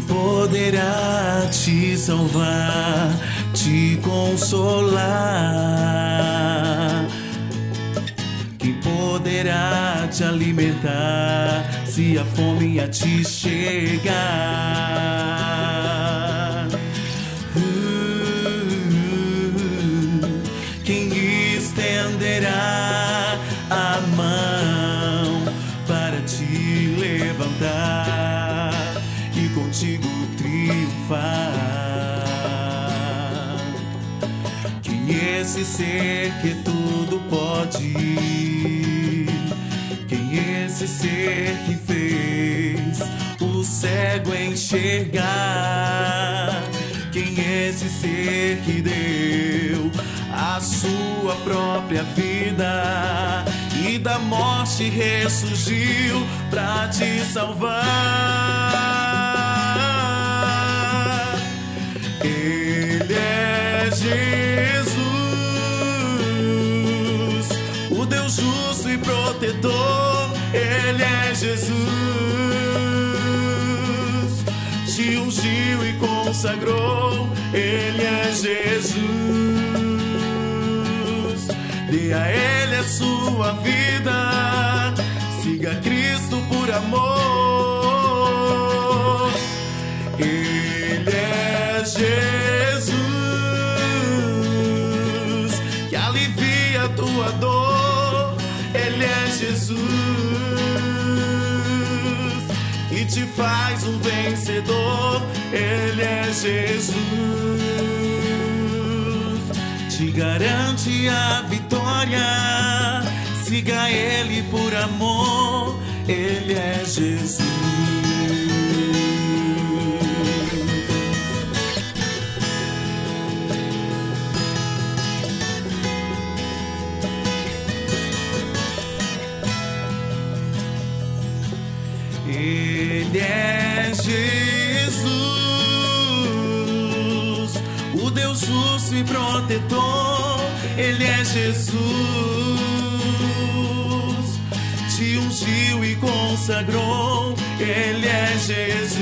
poderá te salvar, te consolar. Quem poderá te alimentar se a fome a te chegar? Quem estenderá a mão para te levantar e contigo triunfar? Quem é esse ser que tudo pode? Quem é esse ser que fez o cego enxergar? Quem é esse ser que deu a sua própria vida e da morte ressurgiu pra te salvar? Ele é Jesus, o Deus justo e protetor. Ele é Jesus, te ungiu e consagrou. Ele é Jesus, dê a Ele a sua vida, siga Cristo por amor. Ele é Jesus, que alivia a tua dor. Ele é Jesus, que te faz um vencedor. Ele é Jesus, te garante a vitória, siga Ele por amor. Ele é Jesus. Ele é Jesus, o Deus justo e protetor. Ele é Jesus, te ungiu e consagrou. Ele é Jesus,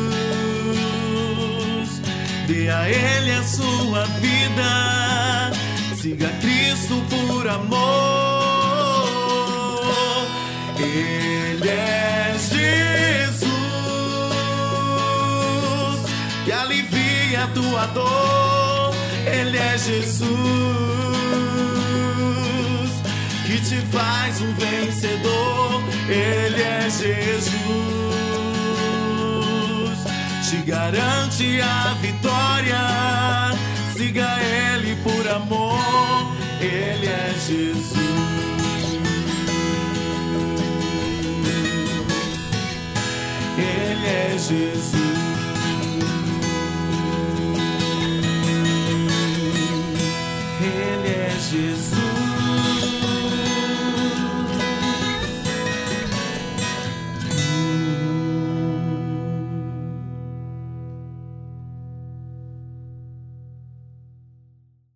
dê a Ele a sua vida, siga Cristo por amor. Ele é Jesus, que alivia a tua dor. Ele é Jesus, que te faz um vencedor. Ele é Jesus, te garante a vitória, siga Ele por amor. Ele é Jesus, Ele é Jesus.